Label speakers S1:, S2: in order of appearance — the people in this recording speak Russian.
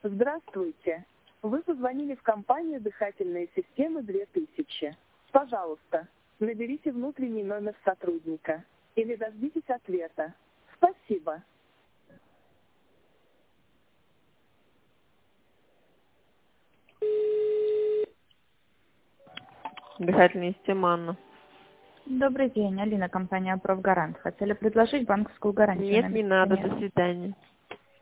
S1: Здравствуйте. Вы позвонили в компанию «Дыхательные системы 2000». Пожалуйста, наберите внутренний номер сотрудника или дождитесь ответа. Спасибо.
S2: Дыхательная система, Анна.
S3: Добрый день, Алина, компания «Профгарант». Хотели предложить банковскую гарантию
S2: Нет,
S3: на
S2: не
S3: месяц
S2: надо,
S3: нет.
S2: до свидания.